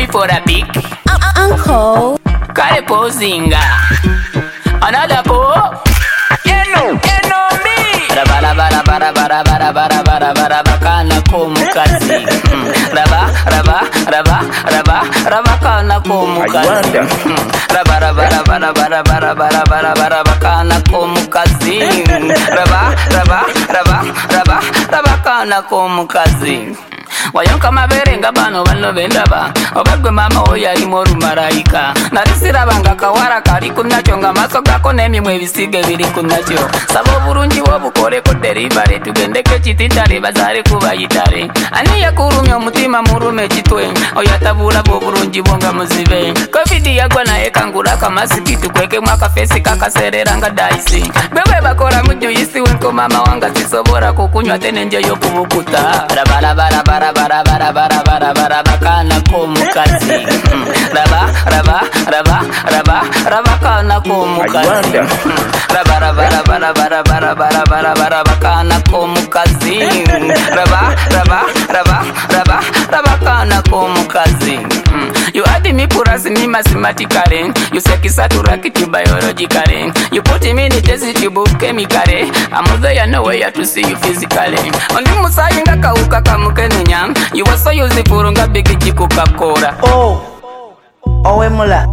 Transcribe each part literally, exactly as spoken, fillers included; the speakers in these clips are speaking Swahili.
baby for a pic? Uncle. Kale pozinga. Another po. You know, you know me. Raba raba raba raba raba raba raba raba raba kana komukazi. Raba raba raba raba raba kana komukazi. Raba raba raba raba raba raba raba raba raba kana komukazi. Raba raba raba raba raba kana komukazi. Wayonka maberenga bano bano bendaba obagwe mama oyali moru maraika narisirabanga kawara kali kunacho nga maso gako nemimwe bisige biri kunacho sabo burungi wobukole ko delivery tugendeke kititale bazare kubayitale ani yakurumya omutima murume kitwe oyatabula bo burungi bonga muzibe covid yagwa na ekangura kamasiki tukweke mwaka face kakaserera nga daisi bebe bakora mujuyisi wenko mama wanga sisobora kukunywa tenenje yo kubukuta rabala bara bara bara bara bara bara bara bakana komukazi raba raba raba raba raba kana komukazi raba raba raba raba raba raba raba raba raba kana komukazi raba raba raba raba raba kana komukazi. You add me puras me mathematically. You sekisaturakiti biologically. You put me in the test tube chemically. I'm there no way to see you physically. Ondi musayinga kauka kamukenenya. You were so useful nga big Coca-Cola. Oh, oh emula.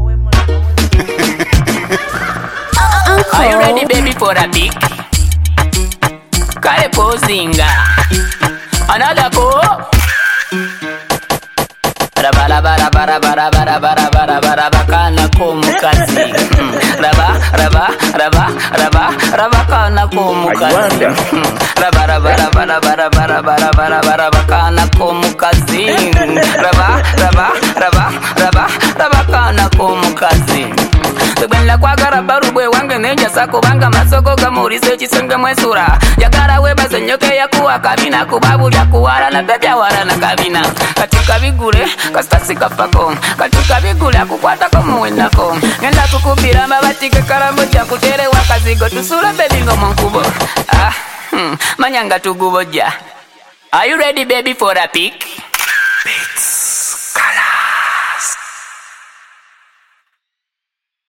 Are you ready, baby, for a pic? Kale pozinga. Another po. Raba raba raba raba raba raba raba raba raba kana komukazi. Raba raba raba raba raba kana komukazi. Raba raba raba raba raba raba raba raba raba kana komukazi. Raba raba raba raba raba kana komukazi. Tubenda kwagara barubwe wange nenja sako banga masoko gamurise chisenge mwesura yagara webaze nyoke yakuwa kabina kubabulya kuwala na bebya wala na kabina katika bigule kastasi kafako katika bigule akukwata ko muwendako ngenda kukubira mabatike karambo kya kutere wakazigo tusula bebingo monkubo ah hmm, manyanga tuguboja. Are you ready, baby, for a pic?